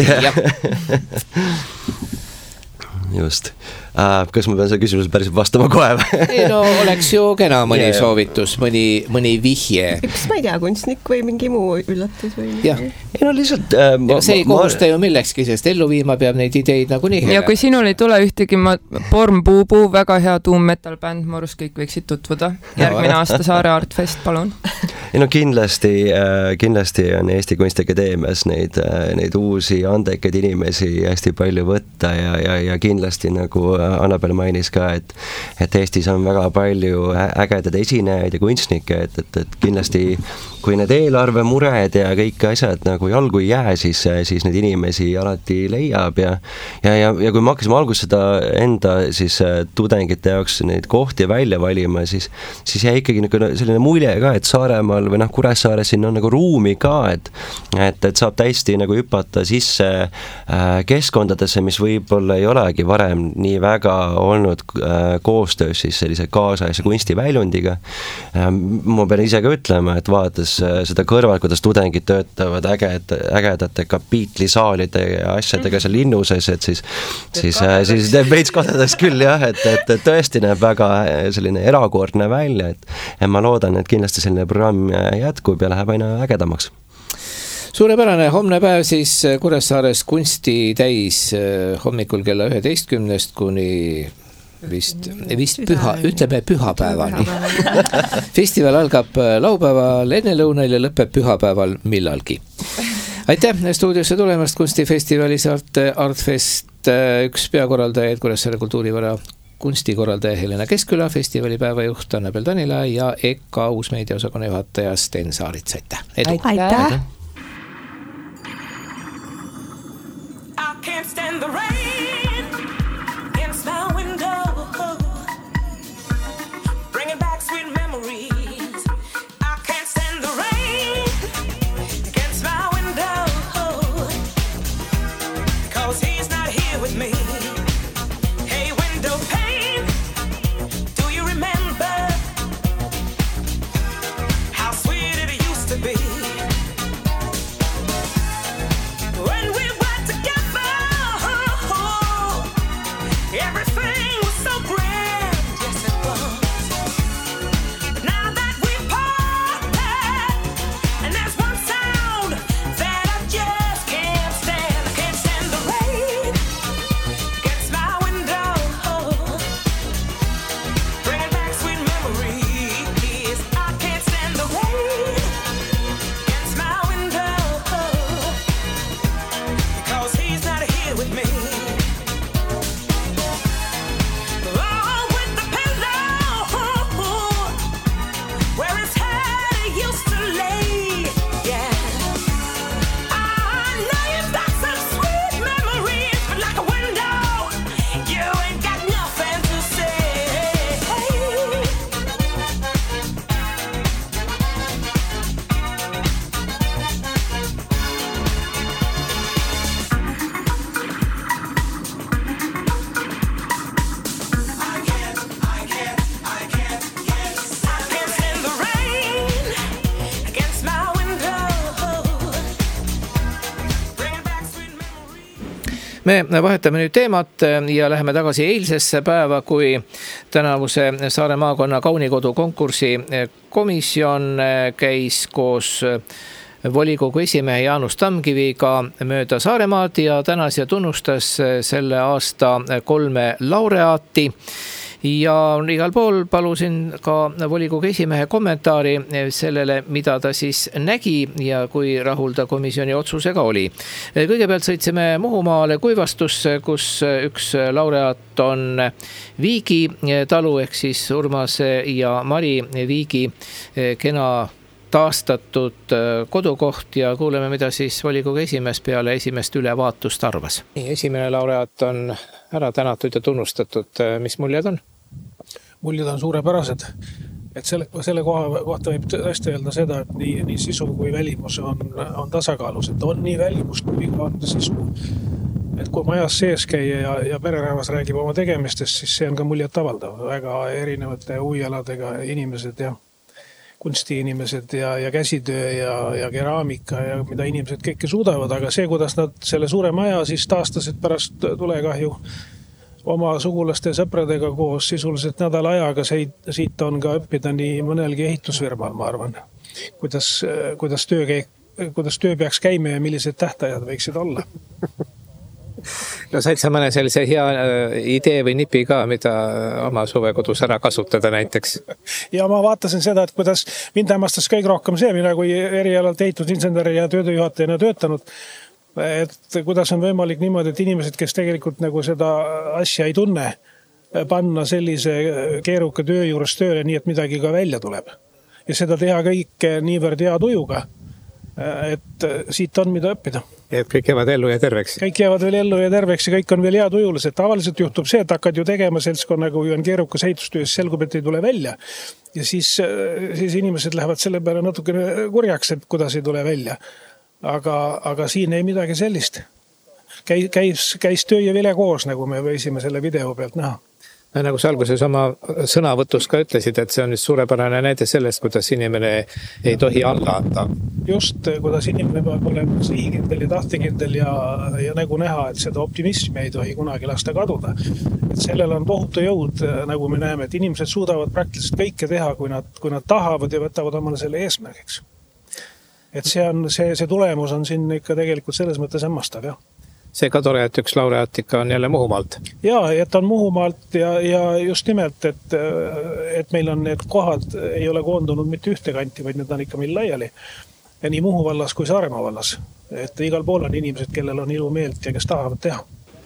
Just. Äh, kas ma pean selle küsimuse päriselt vastama kohe või? Ei no oleks ju kena mõni yeah, soovitus, mõni, mõni vihje. Kas ma ei tea, kunstnik või mingi muu üllatus või? Jah. Ei no lihtsalt... Äh, ma, see ei ma, kohusta ma... ju millekski, sest ellu viima peab neid ideid nagu nii. Ja kui sinul ei tule ühtegi, ma Born Bubu, väga hea doom metal band, ma arvas kõik võiksid tutvuda. Järgmine no, aasta Saare Art Fest, palun. Ei no kindlasti, äh, kindlasti on Eesti Kunstiakadeemias neid, äh, neid uusi andekaid inimesi hästi palju võtta ja, ja, ja kindlasti nagu Annabel mainis ka, et, et Eestis on väga palju ägedad esinejaid ja kunstnikke, et, et, et kindlasti kui need eelarve mured ja kõik asjad nagu jalgu ei jää, siis, siis neid inimesi alati leiab ja, ja, ja, ja kui me hakkasime alguses seda enda siis tudengite jaoks neid kohti välja valima, siis, siis jäi ikkagi nagu selline mulje ka, et Saaremaal või noh, Kuressaares siin on nagu ruumi ka, et, et, et saab täiesti nagu hüpata sisse keskkondadesse, mis võib-olla ei olegi varem nii väga olnud koostöös siis sellise kaasaegse kunstiväljundiga. Ma pean ise ka ütlema, et vaadates seda kõrval, kuidas tudengid töötavad äged, ägedate kapiitlisaalide ja asjadega seal linnuses, et siis, siis, siis teeb veits kadedaks küll jah, et, et, et tõesti näeb väga selline erakordne välja, et, et ma loodan, et kindlasti selline programm jätkub ja läheb aina ägedamaks. Suurepärane, homne päev siis Kuressaares kunsti täis hommikul kella üheteistkümnest kuni vist, vist püha, ütleme pühapäevani. Festival algab laupäeval ennelõunal ja lõpeb pühapäeval millalgi. Aitäh stuudiosse tulemast Kunstifestivalis Art, Artfest, üks peakorraldajaid Kuressaare kultuurivara kunstikorraldaja Helena Keskküla, festivali päevajuht Annabel Tanila ja E K A uusmeediaosakonna juhataja Sten Saarits. Aitäh! Edu. Aitäh! I can't stand the rain against my window, bringing back sweet memories. I can't stand the rain against my window, cause he's not here with me. Hey, window pane, do you remember how sweet it used to be? When we were together, everything was so grand, yes it was. But now that we've parted, and there's one sound that I just can't stand. I can't stand the rain against my window, bringing back sweet memories. I can't stand the rain against my window, because he's not here with me. Oh, with the pillow where his head used to lay, yeah. I know you've got some sweet memories, but like a window, you ain't got nothing to say. I can't stand the rain against my window, bringing back sweet memories. Me vahetame nüüd teemat ja läheme tagasi eilsesse päeva, kui tänavuse Saare maakonna kaunikodu konkursi komisjon käis koos volikogu esimehe Jaanus Tamkiviga mööda Saaremaad ja tänas ja tunnustas selle aasta kolme laureaati. Ja igal pool palusin ka volikogu esimehe kommentaari sellele, mida ta siis nägi ja kui rahul ta komisjoni otsusega oli. Kõigepealt sõitsime Muhumaale Kuivastusse, kus üks laureaat on Viigi talu ehk siis Urmase ja Mari Viigi kena taastatud kodukoht ja kuuleme, mida siis volikogu esimees peale esimest ülevaatust arvas. Esimene laureaat on ära tänatud ja tunnustatud. Mis muljed on? Muljed on suurepärased. Et selle, selle koha, kohta võib tõesti öelda seda, et nii, nii sisu kui välimus on, on tasakaalus. Et on nii välimus kui on sisu. Et kui majas sees käia ja, ja pererahvas räägib oma tegemistest, siis see on ka muljet avaldav. Väga erinevate huvialadega inimesed ja kunstiinimesed ja, ja käsitöö ja, ja keraamika ja mida inimesed kõike suudavad, aga see, kuidas nad selle suure maja siis taastasid pärast tulekahju oma sugulaste ja sõpradega koos sisuliselt nädala ajaga, siit on ka õppida nii mõnelgi ehitusfirmal, ma arvan, kuidas, kuidas, töö, kuidas töö peaks käima ja millised tähtajad võiksid olla. No said sa mõne sellise hea idee või nipi ka, mida oma suvekodus ära kasutada näiteks? Ja ma vaatasin seda, et kuidas mind hämmastas kõik rohkem see, mina kui erialalt ehitusinseneri ja töötööjuhatajana töötanud, et kuidas on võimalik niimoodi, et inimesed, kes tegelikult nagu seda asja ei tunne, panna sellise keeruka töö juures tööle nii, et midagi ka välja tuleb. Ja seda teha kõik niivõrd hea tujuga, et siit on mida õppida. Et kõik jäävad ellu ja terveks. Kõik jäävad veel ellu ja terveks ja kõik on veel hea tujulised. Tavaliselt juhtub see, et hakkad ju tegema seltskonnaga, kui on keerukas ehitustöös, selgub, et ei tule välja. Ja siis, siis inimesed lähevad selle peale natukene kurjaks, et kuidas ei tule välja. Aga, aga siin ei midagi sellist. Käis, käis, käis töö ja vile koos, nagu me võisime selle video pealt näha. Nagu sa alguses oma sõnavõtus ka ütlesid, et see on nüüd suurepärane näide sellest, kuidas inimene ei tohi alla anda. Just, kuidas inimene peab olema sihikindel ja tahtekindel ja, ja nagu näha, et seda optimismi ei tohi kunagi lasta kaduda. Et sellel on tohutu jõud, nagu me näeme, et inimesed suudavad praktiliselt kõike teha, kui nad, kui nad tahavad ja võtavad omale selle eesmärgiks. Et see, on, see, see tulemus on siin ikka tegelikult selles mõttes hämmastav, jah. See ka tore, et üks laureaat ikka on jälle Muhumaalt. Jaa, et on Muhumaalt ja, ja just nimelt, et, et meil on need kohad ei ole koondunud mitte ühte kanti, vaid need on ikka meil laiali. Ja nii Muhu vallas kui Saaremaa vallas. Et igal pool on inimesed, kellel on ilu meelt ja kes tahavad teha.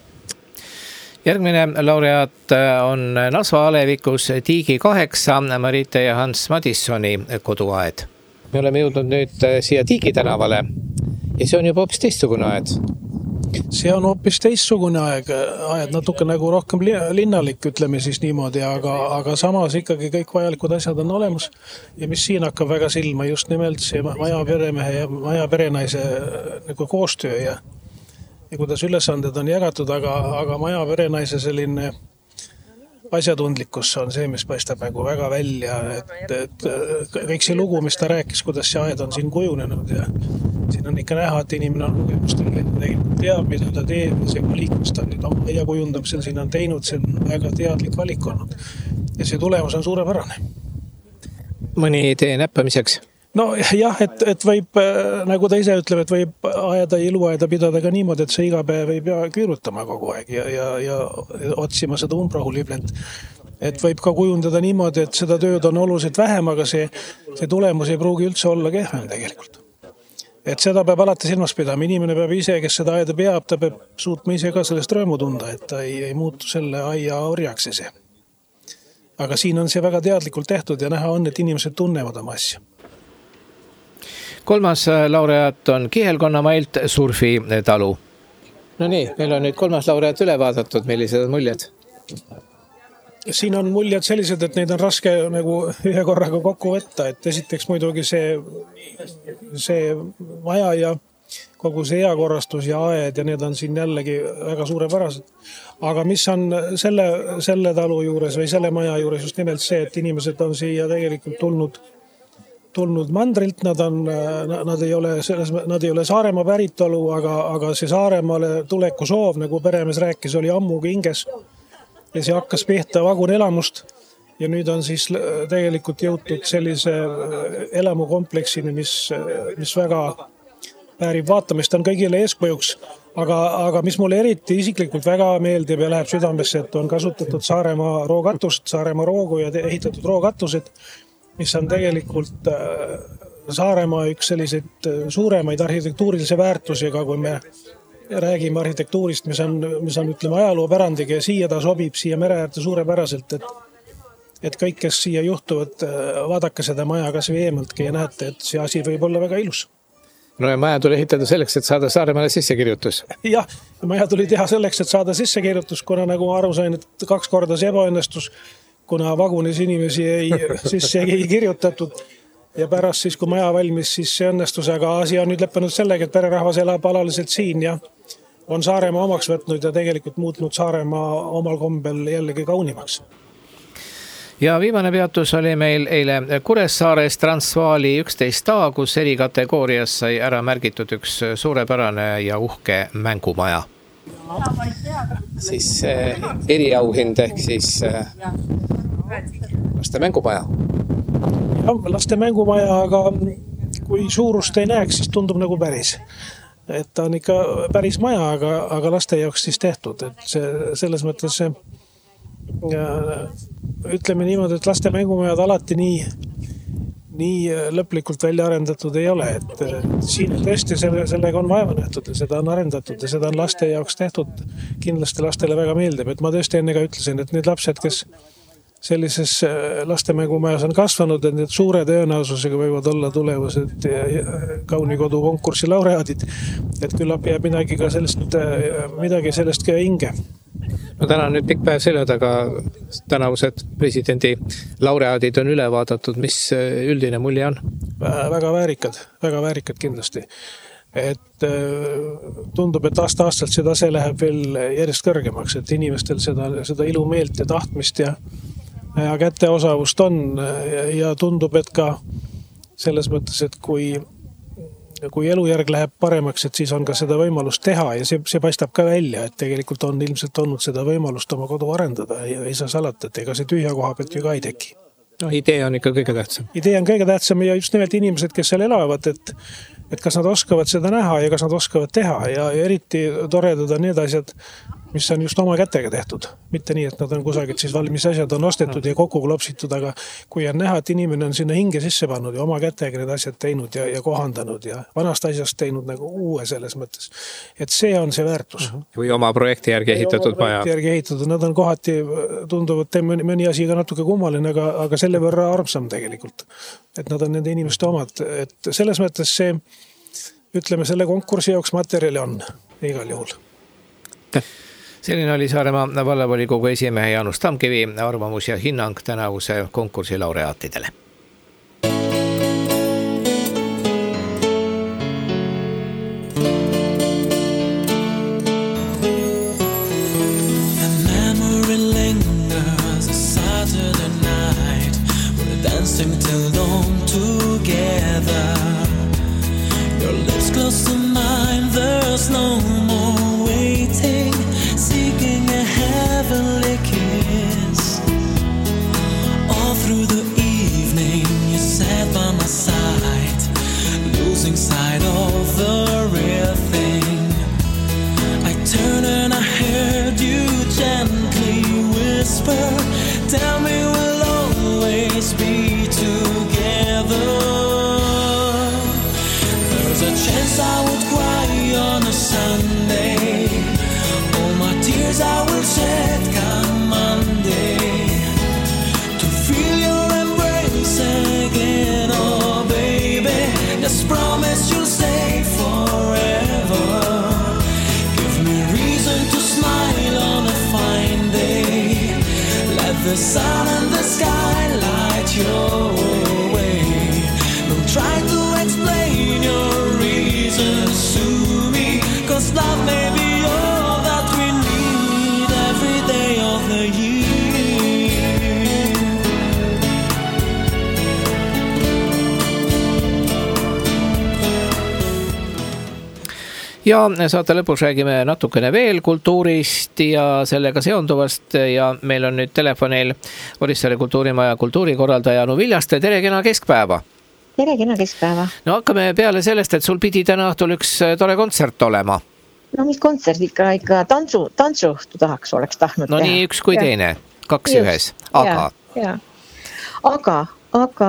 Järgmine laureaat on Nasva alevikus Tiigi kaheksa, Marite ja Hans Madissoni koduaed. Me oleme jõudnud nüüd siia Tiigi tänavale ja see on juba hoopis teistsugune aed. See on hoopis teistsugune aeg, aeg natuke nagu rohkem linnalik, ütleme siis niimoodi, aga, aga samas ikkagi kõik vajalikud asjad on olemas. Ja mis siin hakkab väga silma, just nimelt see maja peremehe ja maja perenaise nagu koostöö ja, ja kuidas ülesanded on jagatud, aga, aga maja perenaise selline asjatundlikkus on see, mis paistab nagu väga välja, et, et kõik see lugu, mis ta rääkis, kuidas see aed on siin kujunenud ja siin on ikka näha, et inimene on lugemustel tegelikult teab, mida ta teeb ja see valik, mis ta nüüd oma ja kujundamisel siin on teinud, see on väga teadlik valik olnud ja see tulemus on suurepärane. Mõni idee näppamiseks? No jah, et, et võib, nagu ta ise ütleb, et võib aeda ja iluaeda pidada ka niimoodi, et see iga päev ei pea küürutama kogu aeg ja, ja, ja otsima seda umbrahuliblet. Et võib ka kujundada niimoodi, et seda tööd on oluliselt vähem, aga see, see tulemus ei pruugi üldse olla kehvem tegelikult. Et seda peab alati silmas pidama. Inimene peab ise, kes seda aeda peab, ta peab suutma ise ka sellest rõõmu tunda, et ta ei, ei muutu selle aia orjaks ise. Aga siin on see väga teadlikult tehtud ja näha on, et inimesed tunnevad oma asja. Kolmas laureaat on Kihelkonnamailt Surfi talu. No nii, meil on nüüd kolmas laureaat üle vaadatud, millised on muljed? Siin on muljed sellised, et neid on raske nagu ühe korraga kokku võtta, et esiteks muidugi see, see maja ja kogu see eakorrastus ja aed ja need on siin jällegi väga suurepärased. Aga mis on selle, selle talu juures või selle maja juures just nimelt see, et inimesed on siia tegelikult tulnud tulnud mandrilt, nad on, nad ei ole, selles, nad ei ole Saaremaa päritolu, aga, aga see Saaremaale tuleku soov, nagu peremees rääkis, oli ammu kinges ja see hakkas pihta vagun elamust ja nüüd on siis tegelikult jõutud sellise elamukompleksini, mis, mis väga väärib vaatamist, on kõigile eeskujuks, aga, aga mis mulle eriti isiklikult väga meeldib ja läheb südamesse, et on kasutatud Saaremaa rookatust, Saaremaa roogu ja ehitatud rookatused, mis on tegelikult Saaremaa üks selliseid suuremaid arhitektuurilise väärtusega, kui me räägime arhitektuurist, mis on, mis on ütleme ajaloopärandiga ja siia ta sobib, siia mere äärde suurepäraselt, et et kõik, kes siia juhtuvad, vaadake seda maja kas või eemaltki ja näete, et see asi võib olla väga ilus. No ja maja tuli ehitada selleks, et saada Saaremaale sissekirjutus. Jah, maja tuli teha selleks, et saada sissekirjutus, kuna nagu ma aru sain, et kaks korda see ebaõnnestus, kuna vagunis inimesi ei, sisse ei kirjutatud. Ja pärast siis, kui maja valmis, siis see õnnestus, aga asi on nüüd lõppenud sellega, et pererahvas elab alaliselt siin ja on Saaremaa omaks võtnud ja tegelikult muutnud Saaremaa omal kombel jällegi kaunimaks. Ja viimane peatus oli meil eile Kuressaares Transvaali üksteist A, kus eri kategoorias sai ära märgitud üks suurepärane ja uhke mängumaja. Siis äh, eriauhind ehk siis äh, laste mängumaja. Ja, laste mängumaja, aga kui suurust ei näeks, siis tundub nagu päris. Et ta on ikka päris maja, aga, aga laste jaoks siis tehtud. Et see, selles mõttes see ja ütleme niimoodi, et laste mängumajad alati nii, nii lõplikult välja arendatud ei ole, et siin tõesti selle, sellega on vaeva nähtud ja seda on arendatud ja seda on laste jaoks tehtud. Kindlasti lastele väga meeldib, et ma tõesti enne ka ütlesin, et need lapsed, kes sellises laste mängumajas on kasvanud, et need suure tõenäosusega võivad olla tulevased kaunikodu konkursi laureaadid, et küllap jääb midagi ka sellest, midagi sellest ka hinge. No täna on nüüd pikk päev selja taga, tänavused presidendi laureaadid on üle vaadatud, mis üldine mulje on? Väga väärikad, väga väärikad kindlasti. Et tundub, et aasta-aastalt see tase läheb veel järjest kõrgemaks, et inimestel seda, seda ilumeelt ja tahtmist ja, ja käteosavust on ja, ja tundub, et ka selles mõttes, et kui kui elujärg läheb paremaks, et siis on ka seda võimalust teha ja see, see paistab ka välja, et tegelikult on ilmselt olnud seda võimalust oma kodu arendada ja ei saa salata, et ega see tühja koha pealt ju ka ei teki. No, idee on ikka kõige tähtsam. Idee on kõige tähtsam ja just nimelt inimesed, kes seal elavad, et, et kas nad oskavad seda näha ja kas nad oskavad teha ja, ja eriti toredad on need asjad, mis on just oma kätega tehtud. Mitte nii, et nad on kusagilt siis valmis asjad on ostetud ja kokku klopsitud, aga kui on näha, et inimene on sinna hinge sisse pannud ja oma kätega need asjad teinud ja, ja kohandanud ja vanast asjast teinud nagu uue selles mõttes. Et see on see väärtus. Või oma projekti järgi ehitatud maja. Projekti järgi ehitatud. Nad on kohati tunduvad mõni asi ka natuke kummaline, aga, aga selle võrra armsam tegelikult. Et nad on nende inimeste omad. Et selles mõttes see, ütleme, selle konkursi jaoks materjali on igal juhul. Selline oli Saaremaa vallavolikogu esimehe Jaanus Tamkivi arvamus ja hinnang tänavuse konkursi laureaatidele. A memory lingers a Saturday night. We're dancing till dawn together. Your lips close to mine, there's no more waiting. Seeking a heavenly kiss. All through the evening you sat by my side, losing sight of the real thing. I turned and I heard you gently whisper, tell me we'll always be together. There's a chance I would cry on a Sunday. Tears I will shed come Monday to feel your embrace again, oh baby. Just promise you'll stay forever. Give me reason to smile on a fine day. Let the sun and the sky light your way. Don't try to explain your reasons to me, 'cause love may be all that we need every day of ja saate lõpus räägime natukene veel kultuurist ja sellega seonduvast ja meil on nüüd telefonil Orissaare kultuurimaja kultuurikorraldaja Anu Viljaste. Tere, kena keskpäeva! Tere, kena keskpäeva! No hakkame peale sellest, et sul pidi täna õhtul üks tore kontsert olema. No mis kontsert ikka, ikka tantsu, tantsuõhtu tahaks, oleks tahtnud no, teha. No nii üks kui ja. Teine, kaks Just. Ühes, aga... Ja, ja. Aga, aga...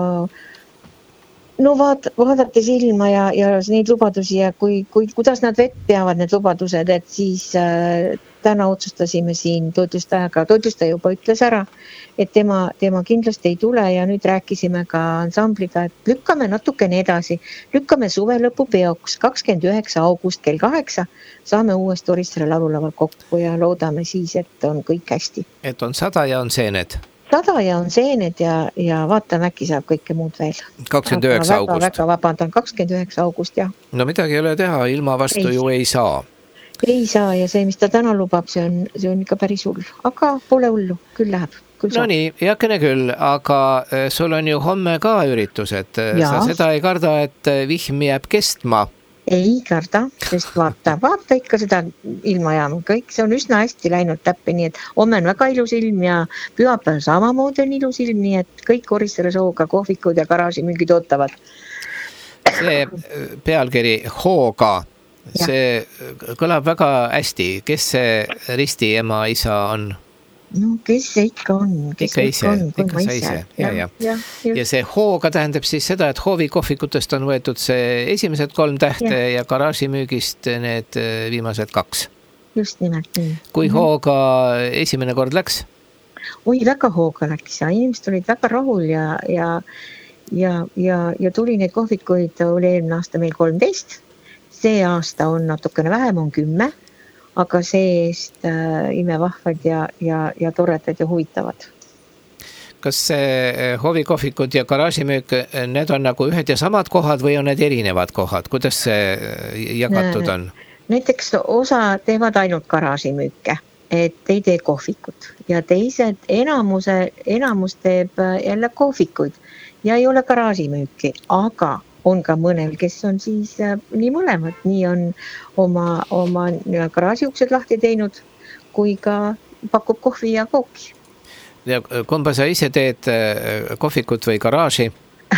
No vaat, vaadates ilma ja, ja neid lubadusi ja kui, kui, kuidas nad vett peavad need lubadused, et siis äh, täna otsustasime siin toitlustajaga, toitlustaja juba ütles ära, et tema, tema kindlasti ei tule ja nüüd rääkisime ka ansambliga, et lükkame natukene edasi, lükkame suve lõpu peoks, kakskümmend üheksa august kell kaheksa, saame uuesti Orissaare laululaval kokku ja loodame siis, et on kõik hästi. Et on sada ja on seened. Sada ja on seened ja, ja vaatame, äkki saab kõike muud veel. kakskümmend üheksa august. Väga, väga vabandan, kakskümmend üheksa august, jah. No midagi ei ole teha, ilma vastu ei. Ju ei saa. Ei saa ja see, mis ta täna lubab, see on, see on ikka päris hull. Aga pole hullu, küll läheb. Küll no nii, jakene küll, aga sul on ju homme ka üritused. Sa seda ei karda, et vihm jääb kestma? Ei karda, sest vaata, vaata ikka seda ilmajaama, kõik see on üsna hästi läinud täppi, nii et homme on väga ilus ilm ja pühapäev samamoodi on ilus ilm, nii et kõik Orissaare sooga kohvikud ja garaažimüügid ootavad. See pealkiri Hooga, see kõlab väga hästi, kes see risti ema isa on? No kes see ikka on? Kes ikka ise, on, ikka sa ise. Ja, ja. Ja, ja see hooga tähendab siis seda, et hoovi kohvikutest on võetud see esimesed kolm tähte ja, ja garaažimüügist need viimased kaks. Just nimelt nii. Kui mm-hmm. hooga esimene kord läks? Oi, väga hooga läks ja inimesed olid väga rahul ja, ja, ja, ja, ja tuli neid kohvikuid, oli eelmine aasta meil kolmteist. See aasta on natukene vähem, on kümme. Aga see-eest äh, imevahvad ja, ja, ja toredad ja huvitavad. Kas see hoovikoofikud ja garaažimüük, need on nagu ühed ja samad kohad või on need erinevad kohad? Kuidas see jagatud on? Näiteks osa teevad ainult garaažimüüke, et ei tee kohvikut. Ja teised enamuse, enamus teeb jälle kohvikuid ja ei ole garaažimüüki, aga... on ka mõnel, kes on siis äh, nii mõlemad, nii on oma, oma garaažiuksed lahti teinud, kui ka pakub kohvi ja kooki. Ja kumba sa ise teed, kohvikut või garaaži?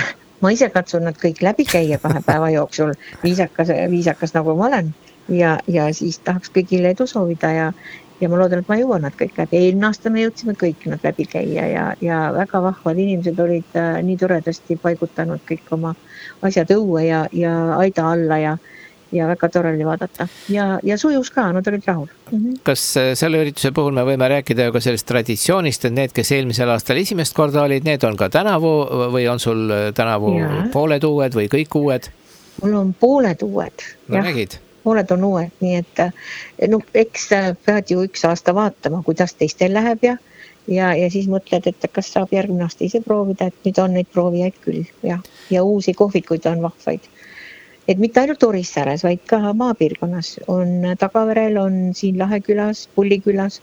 Ma ise katsun nad kõik läbi käia kahe päeva jooksul, viisakas, viisakas nagu ma olen ja, ja siis tahaks kõigile edu soovida ja, ja ma loodan, et ma jõuan nad kõik läbi. Eelmine aasta me jõudsime kõik nad läbi käia ja, ja väga vahvad inimesed olid äh, nii toredasti paigutanud kõik oma asjad õue ja, ja aida alla ja, ja väga tore oli vaadata. Ja, ja sujus ka, nad olid rahul. Mm-hmm. Kas selle ürituse puhul me võime rääkida ka sellest traditsioonist, et need, kes eelmisel aastal esimest korda olid, need on ka tänavu või on sul tänavu ja. Pooled uued või kõik uued? Mul on pooled uued. No nägid? Pooled on uued, nii et no, eks pead ju üks aasta vaatama, kuidas teistel läheb ja Ja, ja siis mõtled, et kas saab järgmine aasta ise proovida, et nüüd on neid proovijaid küll ja, ja uusi kohvikuid on vahvaid. Et mitte ainult Orissaares, vaid ka maapiirkonnas on Tagaverel, on siin Lahekülas, Pullikülas.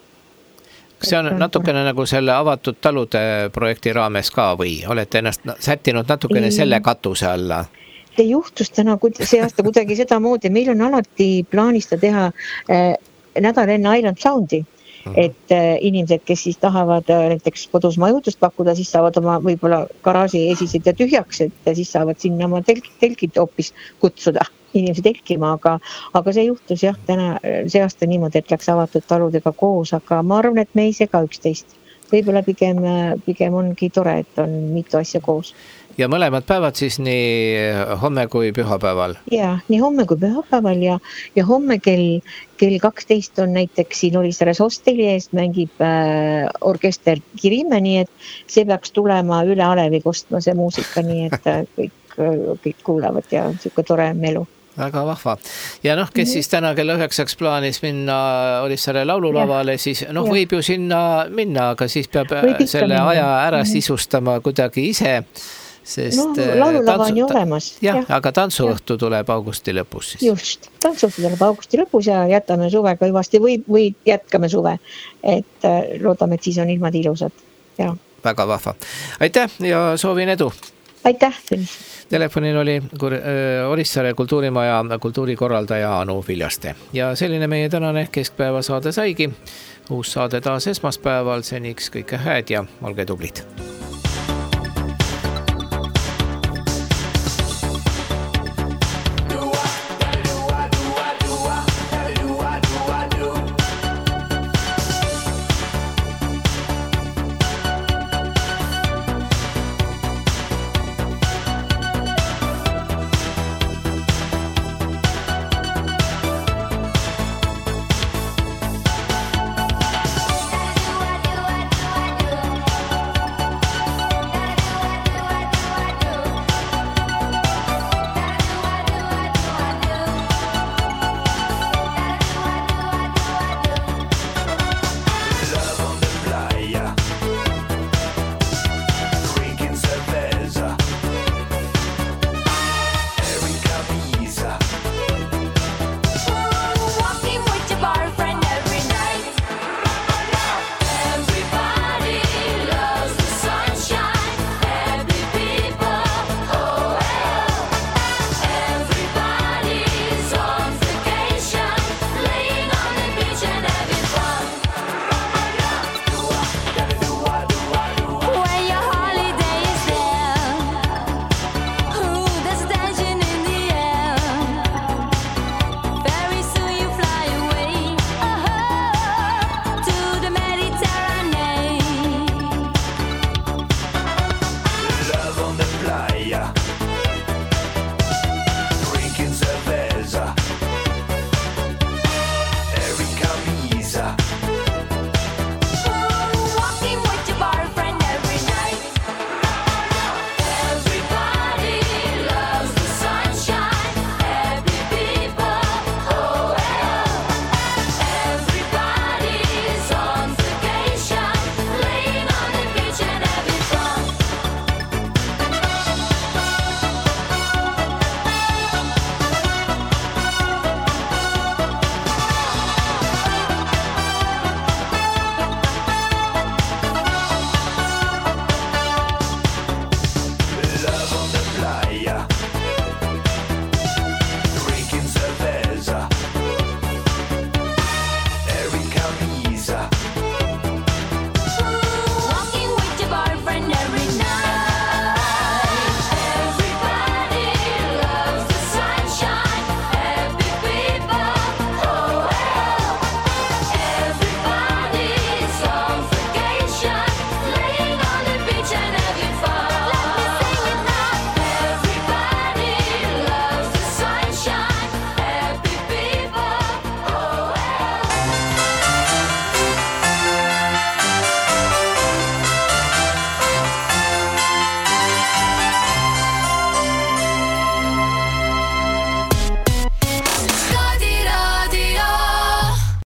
See on natukene nagu selle avatud talude projekti raames ka või olete ennast sättinud natukene ei. Selle katuse alla? See juhtus täna see aasta kuidagi seda moodi, meil on alati plaanista teha äh, nädal enne Island Soundi. Et äh, inimesed, kes siis tahavad äh, näiteks kodus majutust pakkuda, siis saavad oma võib-olla garaaži esised ja tühjaks, et siis saavad sinna oma telk, telkid hoopis kutsuda inimesi telkima, aga, aga see juhtus jah, täna see aasta niimoodi, et läks avatud taludega koos, aga ma arvan, et me ei sega üksteist. Võib-olla pigem, pigem ongi tore, et on mitu asja koos. Ja mõlemad päevad siis nii homme kui pühapäeval? Ja, nii homme kui pühapäeval ja, ja homme kell, kell kaksteist on näiteks siin Orissaares hosteli eest mängib äh, orkester Kirime, nii et see peaks tulema üle Alevi kostma see muusika, nii et äh, kõik, kõik kuulavad ja siuke tore melu. Väga vahva. Ja noh, kes siis täna kella üheksaks plaanis minna Orissaare laululavale, ja, siis noh, ja. Võib ju sinna minna, aga siis peab selle minna. Aja ära sisustama kuidagi ise. Sest no, laululava on ju olemas. Jah, ja. Aga tantsuõhtu tuleb augusti lõpus siis. Just, tantsuõhtu tuleb augusti lõpus ja jätame suvega hüvasti või, või jätkame suve. Et loodame, et siis on ilmad ilusad. Ja. Väga vahva. Aitäh ja soovin edu! aitäh, Tõnis! Telefonil oli Orissaare kultuurimaja kultuurikorraldaja Anu Viljaste ja selline meie tänane keskpäeva saade saigi. Uus saade taas esmaspäeval, seniks kõike hääd ja olge tublid!